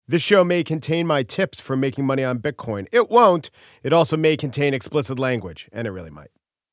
This show may contain my tips for making money on Bitcoin. It won't. It also may contain explicit language, and it really might.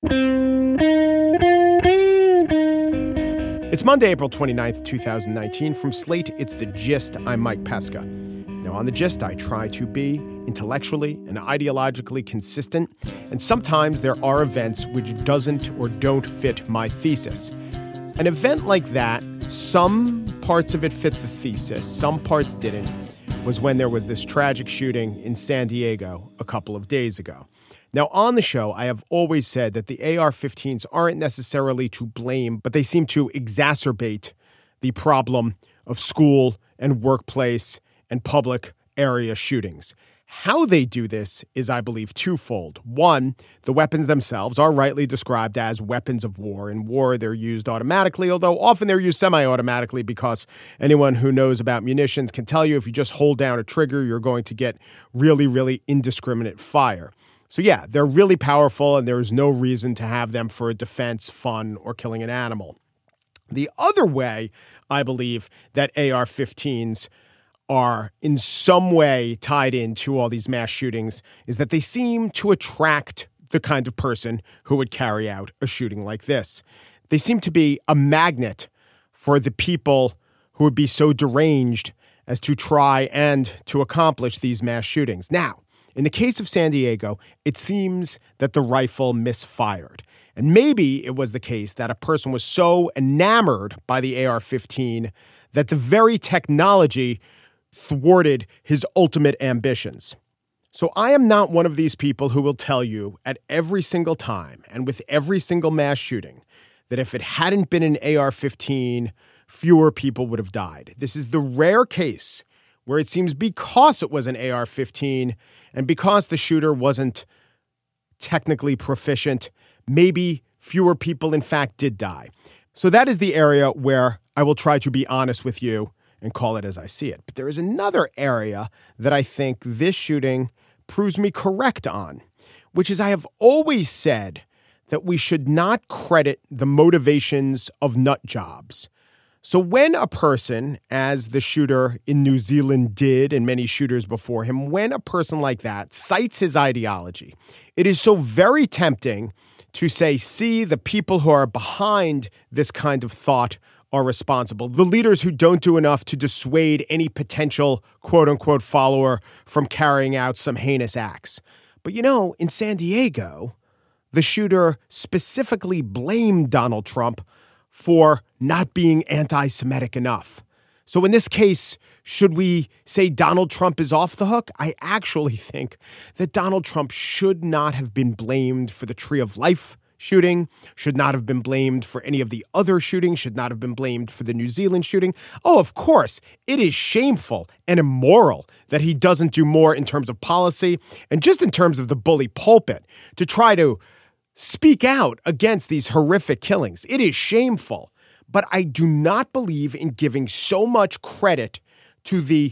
It's Monday, April 29th, 2019. From Slate, it's The Gist. I'm Mike Pesca. Now, on The Gist, I try to be intellectually and ideologically consistent, and sometimes there are events which doesn't or don't fit my thesis. An event like that, some parts of it fit the thesis, some parts didn't, was when there was this tragic shooting in San Diego a couple of days ago. Now, on the show, I have always said that the AR-15s aren't necessarily to blame, but they seem to exacerbate the problem of school and workplace and public area shootings. How they do this is, I believe, twofold. One, the weapons themselves are rightly described as weapons of war. In war, they're used automatically, although often they're used semi-automatically because anyone who knows about munitions can tell you if you just hold down a trigger, you're going to get really, really indiscriminate fire. So yeah, they're really powerful, and there is no reason to have them for defense, fun, or killing an animal. The other way, I believe, that AR-15s are in some way tied into all these mass shootings is that they seem to attract the kind of person who would carry out a shooting like this. They seem to be a magnet for the people who would be so deranged as to try and to accomplish these mass shootings. Now, in the case of San Diego, it seems that the rifle misfired. And maybe it was the case that a person was so enamored by the AR-15 that the very technology thwarted his ultimate ambitions. So I am not one of these people who will tell you at every single time and with every single mass shooting that if it hadn't been an AR-15, fewer people would have died. This is the rare case where it seems because it was an AR-15 and because the shooter wasn't technically proficient, maybe fewer people in fact did die. So that is the area where I will try to be honest with you and call it as I see it. But there is another area that I think this shooting proves me correct on, which is I have always said that we should not credit the motivations of nut jobs. So when a person, as the shooter in New Zealand did and many shooters before him, when a person like that cites his ideology, it is so very tempting to say, see, the people who are behind this kind of thought are responsible. The leaders who don't do enough to dissuade any potential quote-unquote follower from carrying out some heinous acts. But you know, in San Diego, the shooter specifically blamed Donald Trump for not being anti-Semitic enough. So in this case, should we say Donald Trump is off the hook? I actually think that Donald Trump should not have been blamed for the Tree of Life shooting, should not have been blamed for any of the other shootings, should not have been blamed for the New Zealand shooting. Oh, of course, it is shameful and immoral that he doesn't do more in terms of policy and just in terms of the bully pulpit to try to speak out against these horrific killings. It is shameful, but I do not believe in giving so much credit to the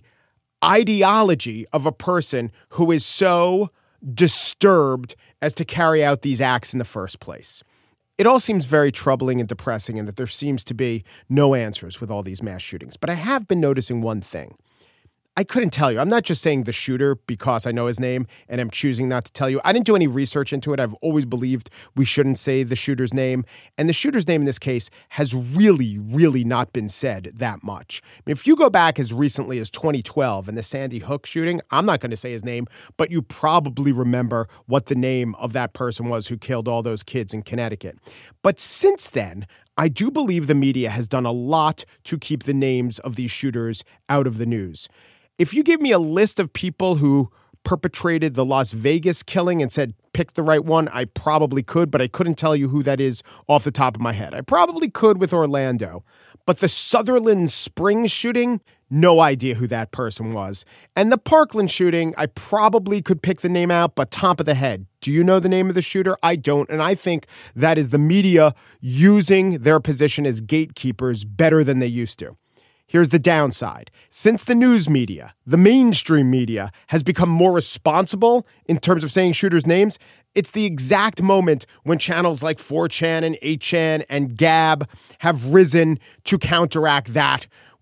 ideology of a person who is so disturbed as to carry out these acts in the first place. It all seems very troubling and depressing and that there seems to be no answers with all these mass shootings. But I have been noticing one thing. I couldn't tell you. I'm not just saying the shooter because I know his name and I'm choosing not to tell you. I didn't do any research into it. I've always believed we shouldn't say the shooter's name. And the shooter's name in this case has really, really not been said that much. I mean, if you go back as recently as 2012 and the Sandy Hook shooting, I'm not going to say his name, but you probably remember what the name of that person was who killed all those kids in Connecticut. But since then, I do believe the media has done a lot to keep the names of these shooters out of the news. If you give me a list of people who perpetrated the Las Vegas killing and said, pick the right one, I probably could, but I couldn't tell you who that is off the top of my head. I probably could with Orlando. But the Sutherland Springs shooting, no idea who that person was. And the Parkland shooting, I probably could pick the name out, but top of the head. Do you know the name of the shooter? I don't. And I think that is the media using their position as gatekeepers better than they used to. Here's the downside. Since the news media, the mainstream media, has become more responsible in terms of saying shooters' names, it's the exact moment when channels like 4chan and 8chan and Gab have risen to counteract that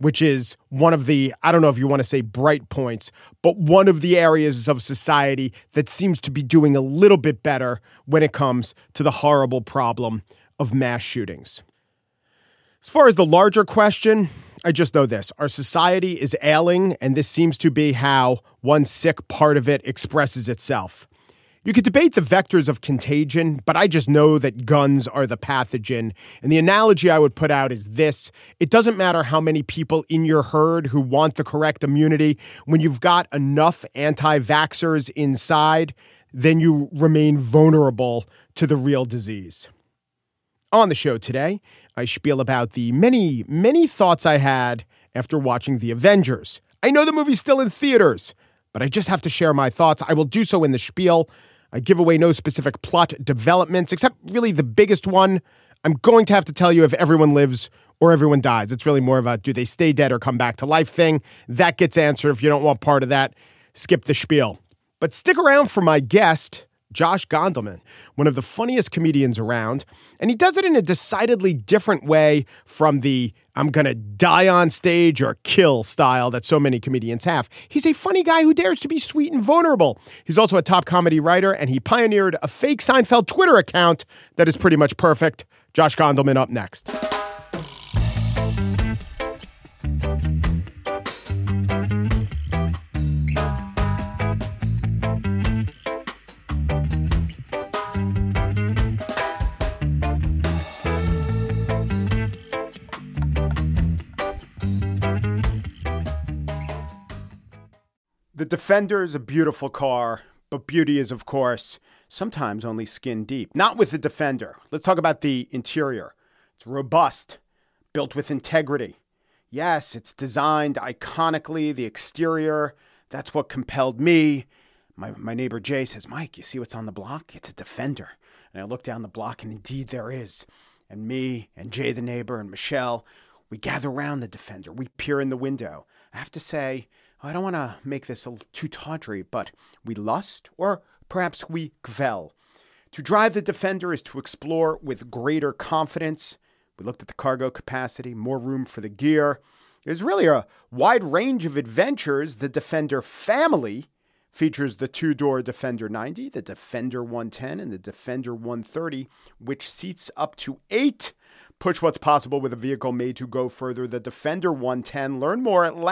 which is one of the, I don't know if you want to say bright points, but one of the areas of society that seems to be doing a little bit better when it comes to the horrible problem of mass shootings. As far as the larger question, I just know this. Our society is ailing, and this seems to be how one sick part of it expresses itself. You could debate the vectors of contagion, but I just know that guns are the pathogen. And the analogy I would put out is this. It doesn't matter how many people in your herd who want the correct immunity. When you've got enough anti-vaxxers inside, then you remain vulnerable to the real disease. On the show today, I spiel about the many, many thoughts I had after watching The Avengers. I know the movie's still in theaters, but I just have to share my thoughts. I will do so in the spiel. I give away no specific plot developments, except really the biggest one. I'm going to have to tell you if everyone lives or everyone dies. It's really more of a do they stay dead or come back to life thing. That gets answered. If you don't want part of that, skip the spiel. But stick around for my guest, Josh Gondelman, one of the funniest comedians around. And he does it in a decidedly different way from the I'm going to die on stage or kill style that so many comedians have. He's a funny guy who dares to be sweet and vulnerable. He's also a top comedy writer, and he pioneered a fake Seinfeld Twitter account that is pretty much perfect. Josh Gondelman up next. The Defender is a beautiful car, but beauty is, of course, sometimes only skin deep. Not with the Defender. Let's talk about the interior. It's robust, built with integrity. Yes, it's designed iconically. The exterior, that's what compelled me. My neighbor Jay says, Mike, you see what's on the block? It's a Defender. And I look down the block, and indeed there is. And me and Jay the neighbor and Michelle, we gather around the Defender. We peer in the window. I have to say, I don't want to make this too tawdry, but we lust, or perhaps we kvel. To drive the Defender is to explore with greater confidence. We looked at the cargo capacity, more room for the gear. There's really a wide range of adventures. The Defender family features the two-door Defender 90, the Defender 110, and the Defender 130, which seats up to 8. Push what's possible with a vehicle made to go further. The Defender 110. Learn more at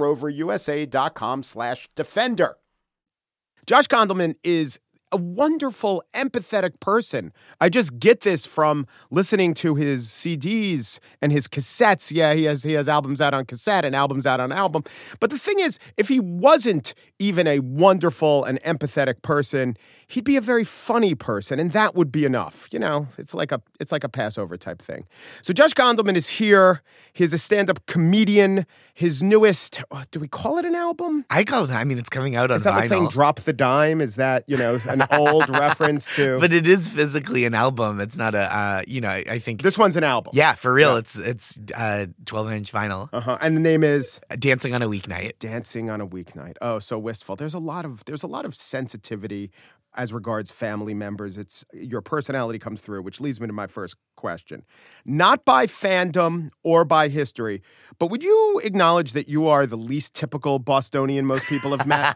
LandRoverUSA.com/Defender. Josh Gondelman is a wonderful, empathetic person. I just get this from listening to his CDs and his cassettes. Yeah, he has albums out on cassette and albums out on album. But the thing is, if he wasn't even a wonderful and empathetic person, he'd be a very funny person, and that would be enough. You know, it's like a Passover type thing. So Josh Gondelman is here. He's a stand-up comedian. His newest, do we call it an album? It's coming out on vinyl. Is that like saying Drop the Dime? Is that, an old reference to? But it is physically an album. It's not I think. This one's an album. Yeah, for real. Yeah. It's 12-inch vinyl. Uh-huh. And the name is? Dancing on a Weeknight. Dancing on a Weeknight. Oh, so wistful. There's a lot of sensitivity as regards family members. It's your personality comes through, which leads me to my first question. Not by fandom or by history, but would you acknowledge that you are the least typical Bostonian most people have met?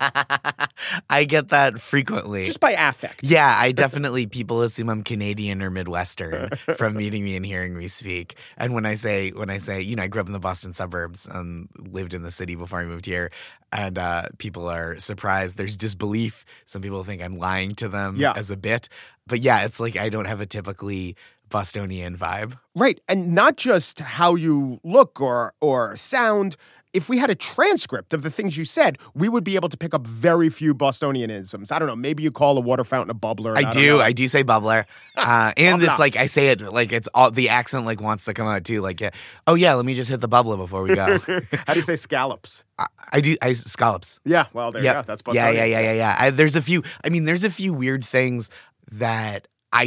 I get that frequently. Just by affect. Yeah, I definitely, people assume I'm Canadian or Midwestern from meeting me and hearing me speak. And when I say, I grew up in the Boston suburbs, lived in the city before I moved here, and people are surprised. There's disbelief. Some people think I'm lying to them as a bit. But yeah, it's like I don't have a typically Bostonian vibe. Right. And not just how you look or sound. If we had a transcript of the things you said, we would be able to pick up very few Bostonianisms. I don't know. Maybe you call a water fountain a bubbler. I do say bubbler. And it's like I say it like it's all the accent like wants to come out too. Like, oh yeah, let me just hit the bubbler before we go. How do you say scallops? I scallops. Yeah, well there you go. That's Bostonian. Yeah. There's a few weird things that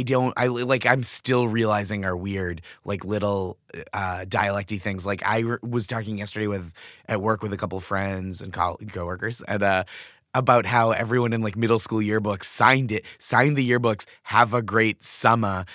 I'm still realizing are weird, like little dialecty things. Like I was talking yesterday at work with a couple of friends and coworkers, and about how everyone in like middle school yearbooks signed the yearbooks, have a great summer,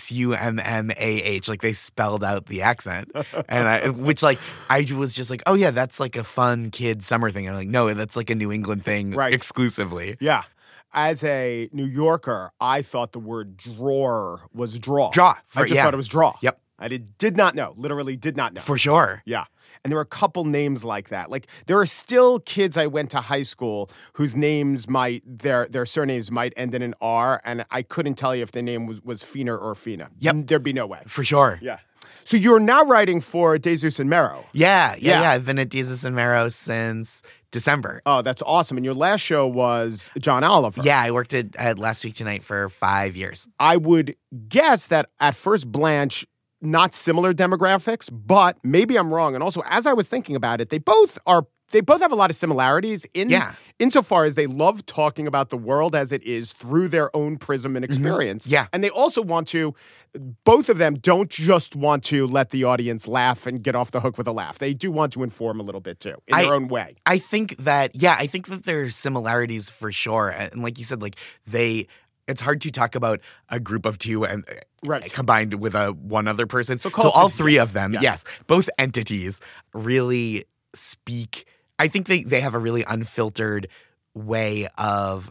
SUMMAH, like they spelled out the accent. And which like, I was just like, oh yeah, that's like a fun kid summer thing. And I'm like, no, that's like a New England thing exclusively. Yeah. As a New Yorker, I thought the word drawer was draw. I just thought it was draw. Yep. I did not know. Literally did not know. For sure. Yeah. And there were a couple names like that. Like there are still kids I went to high school whose names their surnames might end in an R, and I couldn't tell you if their name was Feener or Fina. Yep. There'd be no way. For sure. Yeah. So you're now writing for Jesus and Mero. Yeah. I've been at Jesus and Mero since December. Oh, that's awesome. And your last show was John Oliver. Yeah, I worked at Last Week Tonight for 5 years. I would guess that at first blanch, not similar demographics, but maybe I'm wrong. And also, as I was thinking about it, they both have a lot of similarities insofar as they love talking about the world as it is through their own prism and experience. Yeah. And they also both of them don't just want to let the audience laugh and get off the hook with a laugh. They do want to inform a little bit too, in their own way. I think that there's similarities for sure. And like you said, like it's hard to talk about a group of two and combined with one other person. So all three of them, yes, both entities really speak. I think they have a really unfiltered way of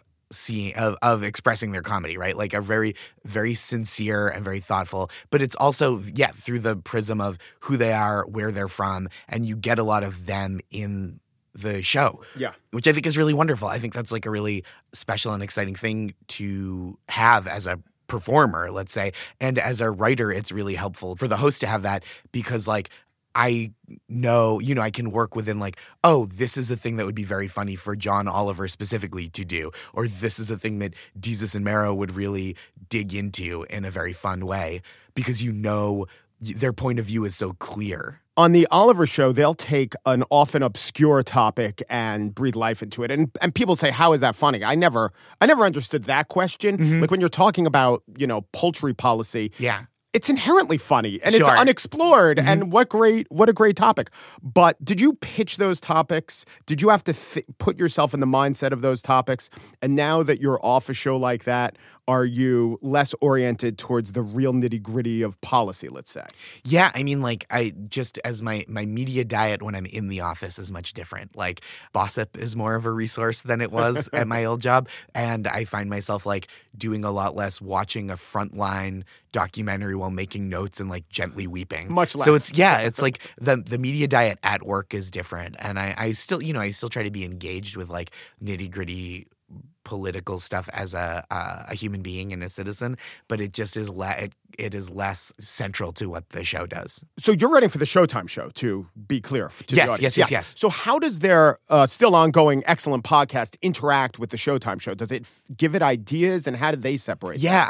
expressing their comedy, right? Like a very, very sincere and very thoughtful, but it's also, through the prism of who they are, where they're from, and you get a lot of them in the show, which I think is really wonderful. I think that's like a really special and exciting thing to have as a performer, let's say. And as a writer, it's really helpful for the host to have that because like I know, I can work within like, oh, this is a thing that would be very funny for John Oliver specifically to do, or this is a thing that Jesus and Mero would really dig into in a very fun way because their point of view is so clear. On the Oliver show, they'll take an often obscure topic and breathe life into it. And people say, how is that funny? I never understood that question. Mm-hmm. Like when you're talking about, poultry policy. Yeah. It's inherently funny and it's unexplored. Mm-hmm. And what a great topic. But did you pitch those topics? Did you have to put yourself in the mindset of those topics? And now that you're off a show like that, are you less oriented towards the real nitty gritty of policy, let's say? Yeah. I mean, like as my media diet when I'm in the office is much different. Like Bossip is more of a resource than it was at my old job. And I find myself like doing a lot less watching a Frontline documentary while making notes and like gently weeping. Much less. So it's like the media diet at work is different. And I still try to be engaged with like nitty gritty political stuff as a human being and a citizen, but it just is it is less central to what the show does. So you're writing for the Showtime show, to be clear to the audience. Yes. So how does their still ongoing excellent podcast interact with the Showtime show? Does it give it ideas, and how do they separate? Yeah,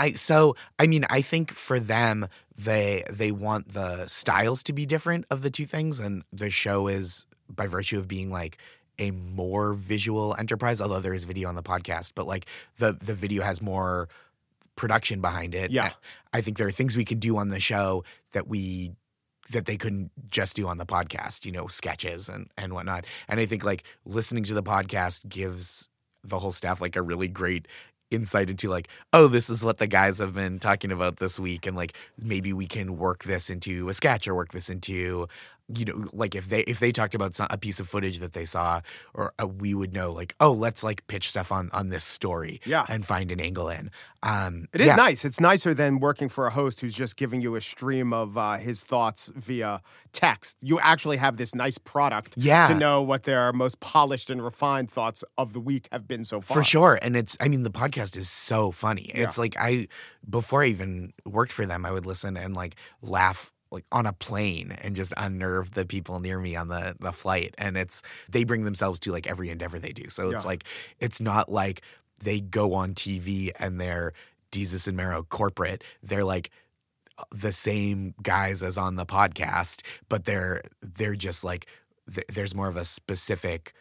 I think for them, they want the styles to be different of the two things, and the show is, by virtue of being like a more visual enterprise, although there is video on the podcast, but like the video has more production behind it. Yeah. I think there are things we can do on the show that they couldn't just do on the podcast, sketches and whatnot. And I think like listening to the podcast gives the whole staff like a really great insight into like, oh, this is what the guys have been talking about this week. And like, maybe we can work this into a sketch or work this into, like if they talked about a piece of footage that they saw, or we would know like, oh, let's like pitch stuff on this story and find an angle in. It is nice. It's nicer than working for a host who's just giving you a stream of his thoughts via text. You actually have this nice product to know what their most polished and refined thoughts of the week have been so far. For sure. And the podcast is so funny. It's like before I even worked for them, I would listen and like laugh like on a plane and just unnerve the people near me on the flight. And they bring themselves to like every endeavor they do. So it's like, it's not like they go on TV and they're Jesus and Mero corporate. They're like the same guys as on the podcast, but they're just like, there's more of a specific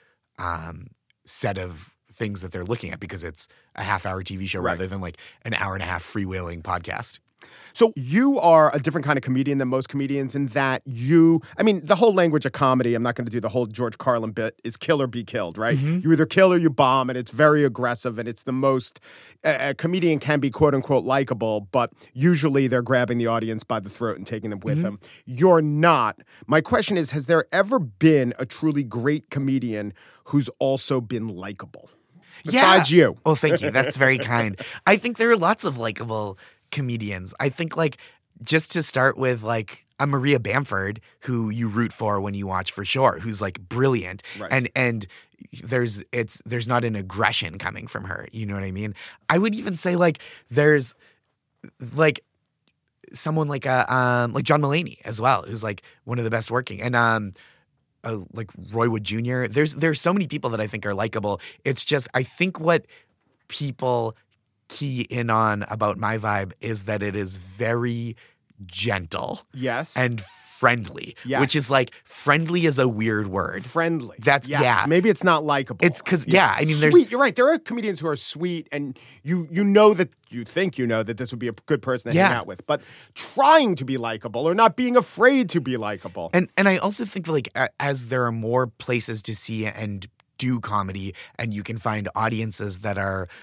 set of things that they're looking at because it's a half-hour TV show rather than like an hour-and-a-half freewheeling podcast. So you are a different kind of comedian than most comedians in that the whole language of comedy, I'm not going to do the whole George Carlin bit, is kill or be killed, right? Mm-hmm. You either kill or you bomb, and it's very aggressive, and it's the most, a comedian can be quote unquote likable, but usually they're grabbing the audience by the throat and taking them with them. You're not. My question is, has there ever been a truly great comedian who's also been likable? Besides you. Oh, thank you. That's very kind. I think there are lots of likable comedians. I think, like, just to start with, like, a Maria Bamford, who you root for when you watch For Sure, who's like brilliant, right. and there's not an aggression coming from her. You know what I mean? I would even say, like, there's like someone like John Mulaney as well, who's like one of the best working, and like Roy Wood Jr. There's so many people that I think are likable. It's just, I think what people key in on about my vibe is that it is very gentle. Yes. And friendly. Yes. Which is like, friendly is a weird word. Friendly. That's, yes. yeah. Maybe it's not likable. It's because, I mean, there's. Sweet. You're right. There are comedians who are sweet, and you know that you think you know that this would be a good person to hang out with, but trying to be likable or not being afraid to be likable. And I also think, like, as there are more places to see and do comedy, and you can find audiences that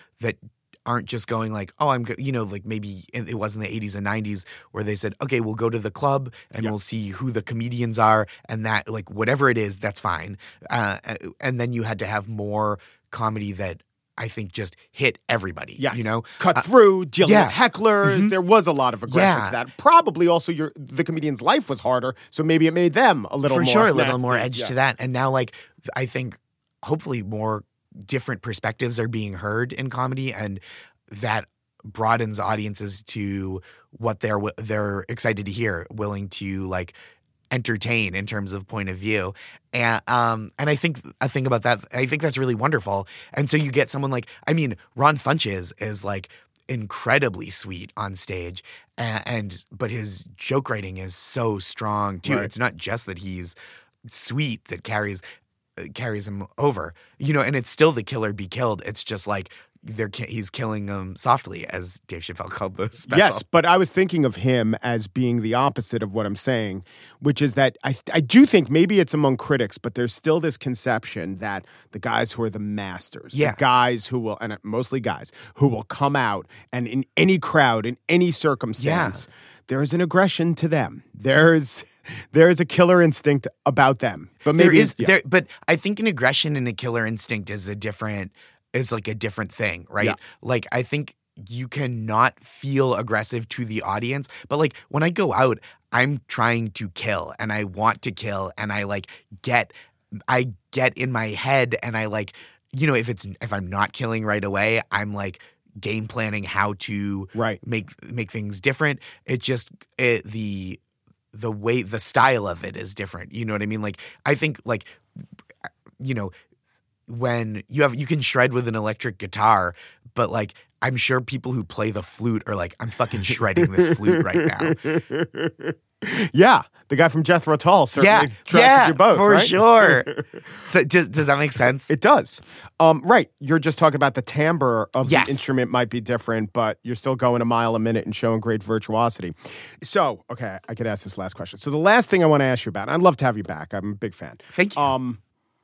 aren't just going like, oh, I'm good. You know, like maybe it was in the 80s and 90s where they said, okay, we'll go to the club and we'll see who the comedians are, and that, like, whatever it is, that's fine. And then you had to have more comedy that I think just hit everybody. Yes. You know? Cut through, dealing with hecklers. Mm-hmm. There was a lot of aggression to that. Probably also the comedian's life was harder, so maybe it made them a little more. For sure, a nasty. little more edge to that. And now, like, I think hopefully more different perspectives are being heard in comedy, and that broadens audiences to what they're excited to hear, willing to, like, entertain in terms of point of view. And I think a thing about that, I think that's really wonderful. And so you get someone like, I mean, Ron Funches is like incredibly sweet on stage, but his joke writing is so strong too. Right. It's not just that he's sweet that carries him over, you know, and it's still the kill or be killed. It's just like he's killing them softly, as Dave Chappelle called the special. Yes, but I was thinking of him as being the opposite of what I'm saying, which is that I do think maybe it's among critics, but there's still this conception that the guys who are the masters, the guys who will, and mostly guys, who will come out and in any crowd, in any circumstance, there is an aggression to them. There is a killer instinct about them. But maybe but I think an aggression and a killer instinct is like a different thing, right? Yeah. Like, I think you cannot feel aggressive to the audience, but like when I go out, I'm trying to kill and I want to kill, and I get in my head, and I, like, you know, if I'm not killing right away, I'm like game planning how to make things different. It just the way, the style of it is different. You know what I mean? Like, I think, like, you know, when you can shred with an electric guitar, but like, I'm sure people who play the flute are like, I'm fucking shredding this flute right now. Yeah, the guy from Jethro Tull certainly tracks your boat, for right? sure. So does that make sense? It does. Right. You're just talking about the timbre of the instrument might be different, but you're still going a mile a minute and showing great virtuosity. So, okay, I could ask this last question. So the last thing I want to ask you about, and I'd love to have you back. I'm a big fan. Thank you.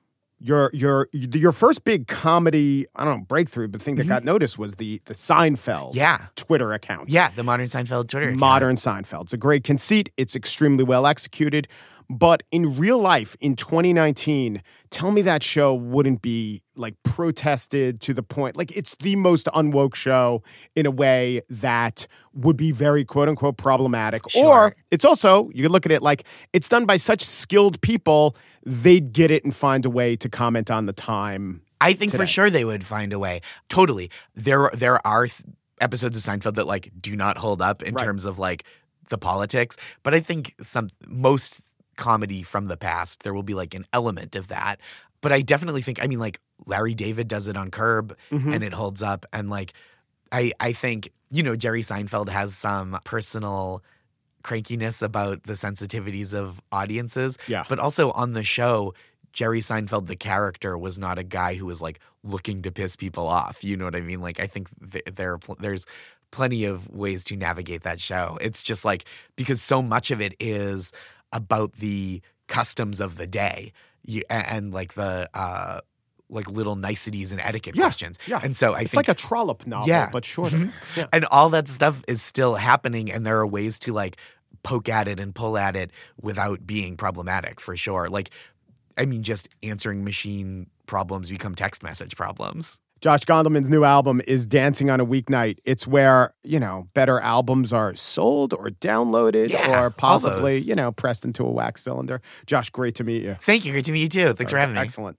Your first big comedy, I don't know, breakthrough, but thing that got noticed was the Seinfeld Twitter account. Yeah, the Modern Seinfeld Twitter account. Modern Seinfeld. It's a great conceit. It's extremely well executed. But in real life, in 2019, tell me that show wouldn't be, like, protested to the point. Like, it's the most unwoke show in a way that would be very, quote-unquote, problematic. Sure. Or it's also, you can look at it like, it's done by such skilled people, they'd get it and find a way to comment on the time. I think today. For sure they would find a way. Totally. There are episodes of Seinfeld that, like, do not hold up in terms of, like, the politics. But I think most comedy from the past, there will be, like, an element of that. But I definitely think, I mean, like, Larry David does it on Curb, and it holds up. And, like, I think, you know, Jerry Seinfeld has some personal crankiness about the sensitivities of audiences. Yeah. But also on the show, Jerry Seinfeld, the character, was not a guy who was, like, looking to piss people off. You know what I mean? Like, I think there's plenty of ways to navigate that show. It's just like, because so much of it is about the customs of the day and like the like little niceties and etiquette questions. Yeah. And so it's like a Trollope novel, but shorter. Yeah. And all that stuff is still happening, and there are ways to like poke at it and pull at it without being problematic, for sure. Like, I mean, just answering machine problems become text message problems. Josh Gondelman's new album is Dancing on a Weeknight. It's where, better albums are sold or downloaded or possibly, pressed into a wax cylinder. Josh, great to meet you. Thank you. Great to meet you too. Thanks for having me. Excellent.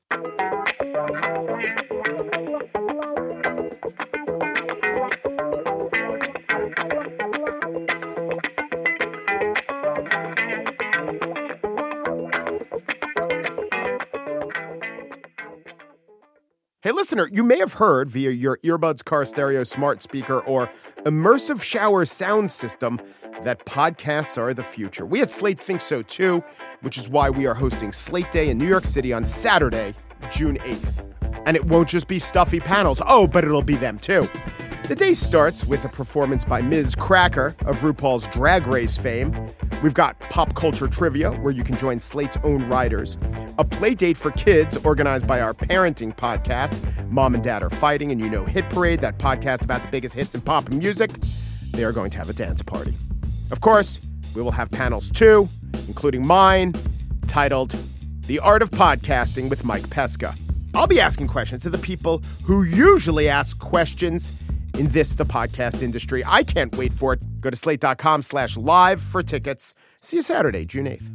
Hey, listener, you may have heard via your earbuds, car stereo, smart speaker, or immersive shower sound system that podcasts are the future. We at Slate think so, too, which is why we are hosting Slate Day in New York City on Saturday, June 8th. And it won't just be stuffy panels. Oh, but it'll be them, too. The day starts with a performance by Ms. Cracker of RuPaul's Drag Race fame. We've got pop culture trivia, where you can join Slate's own writers. A play date for kids organized by our parenting podcast, Mom and Dad Are Fighting, and Hit Parade, that podcast about the biggest hits in pop music. They are going to have a dance party. Of course, we will have panels too, including mine, titled The Art of Podcasting with Mike Pesca. I'll be asking questions to the people who usually ask questions in the podcast industry. I can't wait for it. Go to slate.com/live for tickets. See you Saturday, June 8th.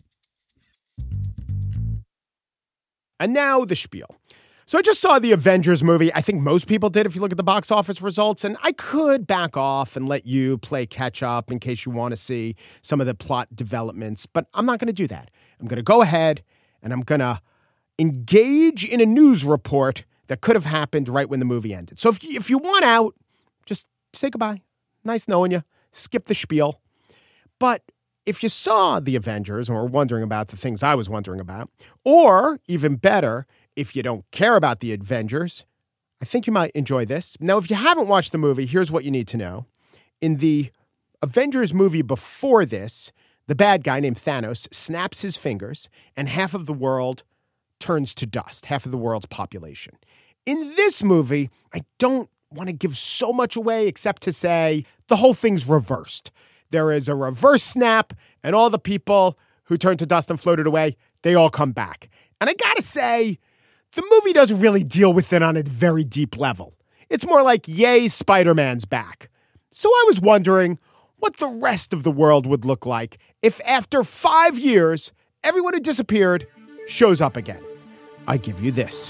And now the spiel. So I just saw the Avengers movie. I think most people did if you look at the box office results. And I could back off and let you play catch up in case you want to see some of the plot developments. But I'm not going to do that. I'm going to go ahead and I'm going to engage in a news report that could have happened right when the movie ended. So if you want out, just say goodbye. Nice knowing you. Skip the spiel. But if you saw the Avengers and were wondering about the things I was wondering about, or even better, if you don't care about the Avengers, I think you might enjoy this. Now, if you haven't watched the movie, here's what you need to know. In the Avengers movie before this, the bad guy named Thanos snaps his fingers and half of the world turns to dust, half of the world's population. In this movie, I don't want to give so much away except to say the whole thing's reversed. There is a reverse snap, and all the people who turned to dust and floated away, they all come back. And I gotta say, the movie doesn't really deal with it on a very deep level. It's more like, yay, Spider-Man's back. So I was wondering what the rest of the world would look like if after 5 years, everyone who disappeared shows up again. I give you this.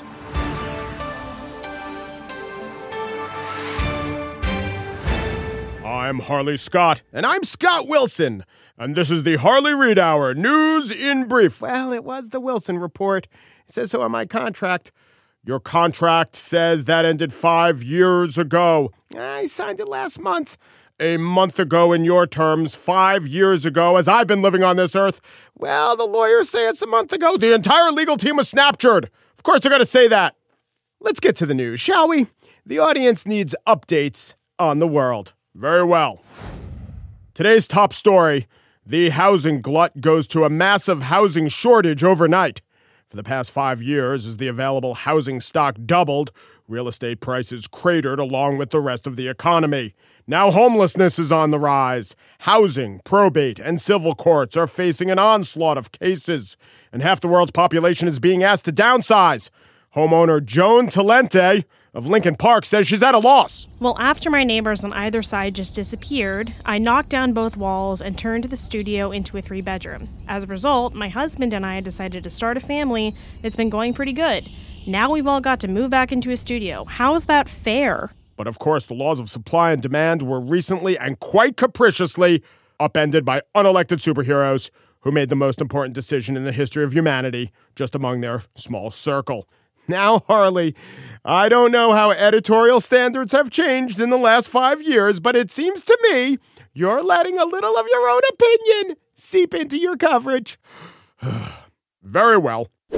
I'm Harley Scott. And I'm Scott Wilson. And this is the Harley Reid Hour, news in brief. Well, it was the Wilson report. It says so on my contract. Your contract says that ended 5 years ago. I signed it last month. A month ago in your terms, 5 years ago, as I've been living on this earth. Well, the lawyers say it's a month ago. The entire legal team was snaptured. Of course they're going to say that. Let's get to the news, shall we? The audience needs updates on the world. Very well. Today's top story, the housing glut goes to a massive housing shortage overnight. For the past 5 years, as the available housing stock doubled, real estate prices cratered along with the rest of the economy. Now homelessness is on the rise. Housing, probate, and civil courts are facing an onslaught of cases, and half the world's population is being asked to downsize. Homeowner Joan Talente of Lincoln Park says she's at a loss. Well, after my neighbors on either side just disappeared, I knocked down both walls and turned the studio into a 3-bedroom. As a result, my husband and I decided to start a family. It's been going pretty good. Now we've all got to move back into a studio. How is that fair? But of course, the laws of supply and demand were recently and quite capriciously upended by unelected superheroes who made the most important decision in the history of humanity, just among their small circle. Now, Harley, I don't know how editorial standards have changed in the last 5 years, but it seems to me you're letting a little of your own opinion seep into your coverage. Very well.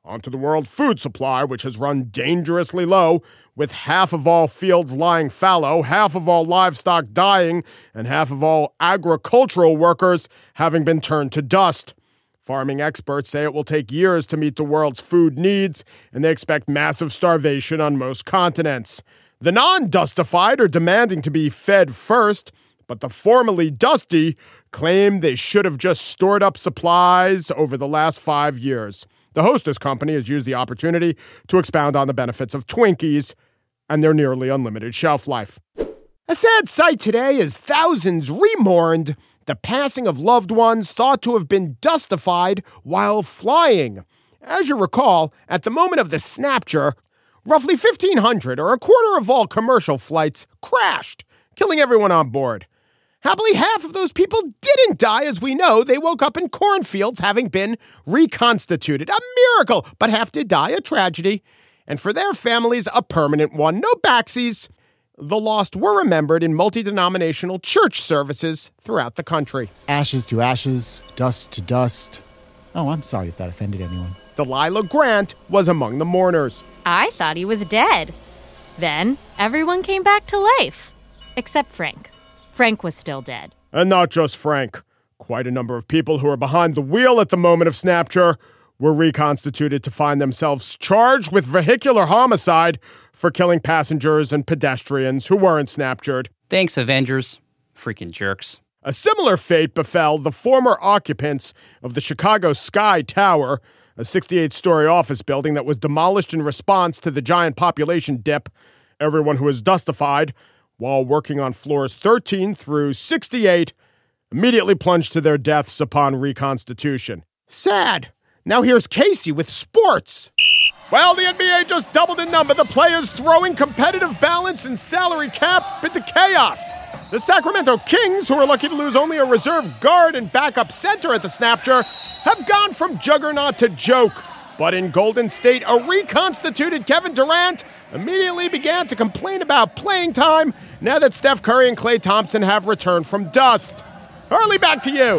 onto the world food supply, which has run dangerously low, with half of all fields lying fallow, half of all livestock dying, and half of all agricultural workers having been turned to dust. Farming experts say it will take years to meet the world's food needs, and they expect massive starvation on most continents. The non-dustified are demanding to be fed first, but the formerly dusty claim they should have just stored up supplies over the last 5 years. The Hostess Company has used the opportunity to expound on the benefits of Twinkies and their nearly unlimited shelf life. A sad sight today as thousands remourned the passing of loved ones thought to have been dustified while flying. As you recall, at the moment of the snapture, roughly 1,500 or a quarter of all commercial flights crashed, killing everyone on board. Happily, half of those people didn't die. As we know, they woke up in cornfields having been reconstituted. A miracle! But half did die, a tragedy. And for their families, a permanent one. No backsies. The lost were remembered in multi-denominational church services throughout the country. Ashes to ashes, dust to dust. Oh, I'm sorry if that offended anyone. Delilah Grant was among the mourners. I thought he was dead. Then everyone came back to life. Except Frank. Frank was still dead. And not just Frank. Quite a number of people who were behind the wheel at the moment of snapture were reconstituted to find themselves charged with vehicular homicide for killing passengers and pedestrians who weren't snaptured. Thanks, Avengers. Freaking jerks. A similar fate befell the former occupants of the Chicago Sky Tower, a 68-story office building that was demolished in response to the giant population dip. Everyone who was dustified while working on floors 13 through 68 immediately plunged to their deaths upon reconstitution. Sad. Now here's Casey with sports. Well, the NBA just doubled in number. The players throwing competitive balance and salary caps into chaos. The Sacramento Kings, who are lucky to lose only a reserve guard and backup center at the snapture, have gone from juggernaut to joke. But in Golden State, a reconstituted Kevin Durant immediately began to complain about playing time now that Steph Curry and Klay Thompson have returned from dust. Harley, back to you.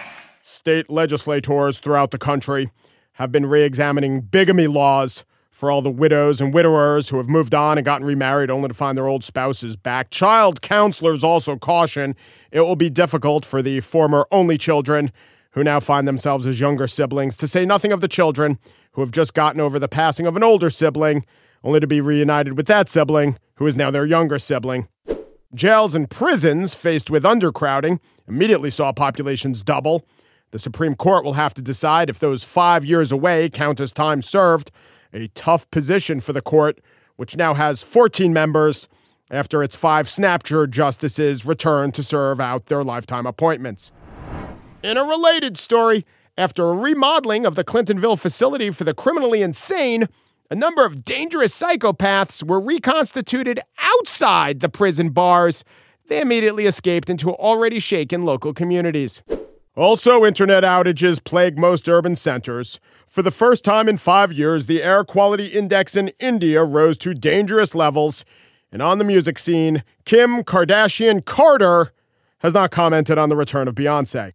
State legislators throughout the country have been re-examining bigamy laws for all the widows and widowers who have moved on and gotten remarried only to find their old spouses back. Child counselors also caution it will be difficult for the former only children who now find themselves as younger siblings, to say nothing of the children who have just gotten over the passing of an older sibling, only to be reunited with that sibling, who is now their younger sibling. Jails and prisons, faced with undercrowding, immediately saw populations double. The Supreme Court will have to decide if those 5 years away count as time served, a tough position for the court, which now has 14 members after its 5 snapture justices returned to serve out their lifetime appointments. In a related story, after a remodeling of the Clintonville facility for the criminally insane, a number of dangerous psychopaths were reconstituted outside the prison bars. They immediately escaped into already shaken local communities. Also, internet outages plague most urban centers. For the first time in 5 years, the air quality index in India rose to dangerous levels. And on the music scene, Kim Kardashian Carter has not commented on the return of Beyoncé.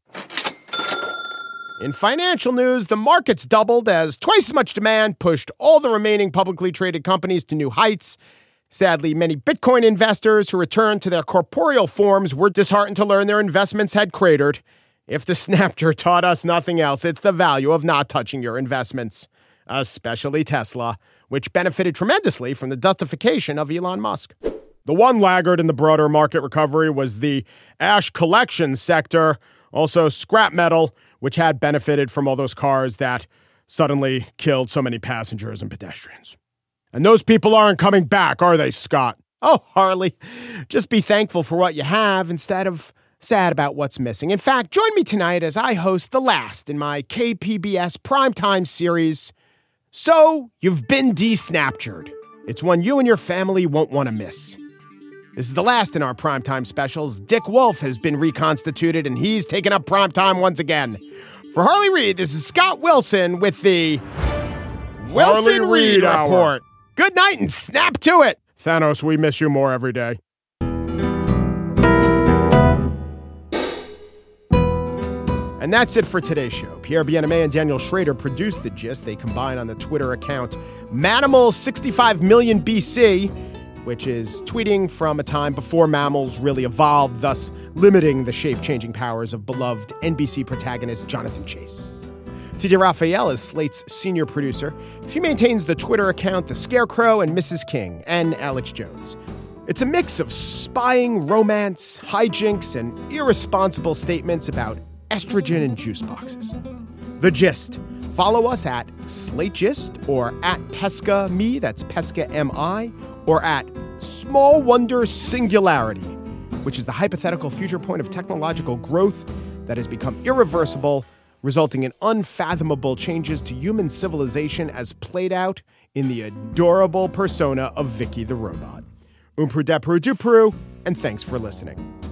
In financial news, the markets doubled as twice as much demand pushed all the remaining publicly traded companies to new heights. Sadly, many Bitcoin investors who returned to their corporeal forms were disheartened to learn their investments had cratered. If the snapture taught us nothing else, it's the value of not touching your investments, especially Tesla, which benefited tremendously from the dustification of Elon Musk. The one laggard in the broader market recovery was the ash collection sector, also scrap metal, which had benefited from all those cars that suddenly killed so many passengers and pedestrians. And those people aren't coming back, are they, Scott? Oh, Harley, just be thankful for what you have instead of sad about what's missing. In fact, join me tonight as I host the last in my KPBS primetime series, So You've Been De-Snaptured. It's one you and your family won't want to miss. This is the last in our primetime specials. Dick Wolf has been reconstituted, and he's taken up primetime once again. For Harley Reid, this is Scott Wilson with the Wilson Reid Report. Good night and snap to it. Thanos, we miss you more every day. And that's it for today's show. Pierre Bienaimé and Daniel Schrader produced The Gist. They combine on the Twitter account Manimal65 million BC, which is tweeting from a time before mammals really evolved, thus limiting the shape-changing powers of beloved NBC protagonist Jonathan Chase. TJ Raphael is Slate's senior producer. She maintains the Twitter account The Scarecrow and Mrs. King, and Alex Jones. It's a mix of spying, romance, hijinks, and irresponsible statements about estrogen and juice boxes. The Gist. Follow us at Slate Gist or at Pesca Me, that's Pesca M-I, or at Small Wonder Singularity, which is the hypothetical future point of technological growth that has become irreversible, resulting in unfathomable changes to human civilization as played out in the adorable persona of Vicky the Robot. Umpru depru dupru, and thanks for listening.